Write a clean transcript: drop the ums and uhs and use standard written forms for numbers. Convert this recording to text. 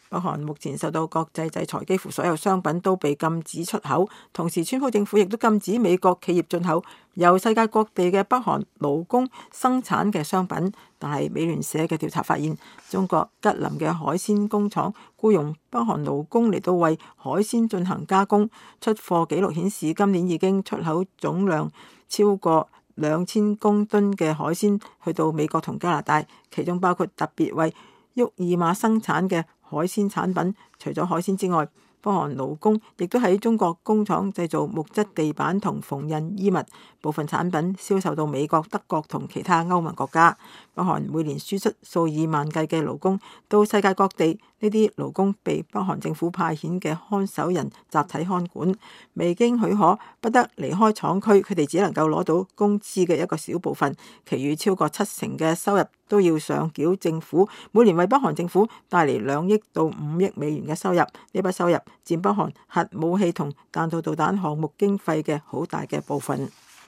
北韓目前受到國際制裁，幾乎所有商品都被禁止出口。同時，川普政府亦都禁止美國企業進口由世界各地嘅北韓勞工生產嘅商品。但係美聯社嘅調查發現，中國吉林嘅海鮮工廠僱傭北韓勞工嚟到為海鮮進行加工。出貨記錄顯示，今年已經出口總量超過2000公噸嘅海鮮去到美國同加拿大，其中包括特別為沃爾瑪生產嘅海鮮產品。除咗海鮮之外，北韓勞工亦都喺中國工廠製造木質地板同縫紉衣物，部分產品銷售到美國、德國同其他歐盟國家。北韓每年輸出數以萬計嘅勞工到世界各地，呢啲勞工被北韓政府派遣嘅看守人集體看管，未經許可不得離開廠區，佢哋只能夠攞到工資嘅一個小部分，其餘超過70%嘅收入都要上繳政府，每年為北韓政府帶嚟2億到5億美元嘅收入。呢筆收入佔北韓核武器同彈道導彈項目經費嘅好大嘅部分。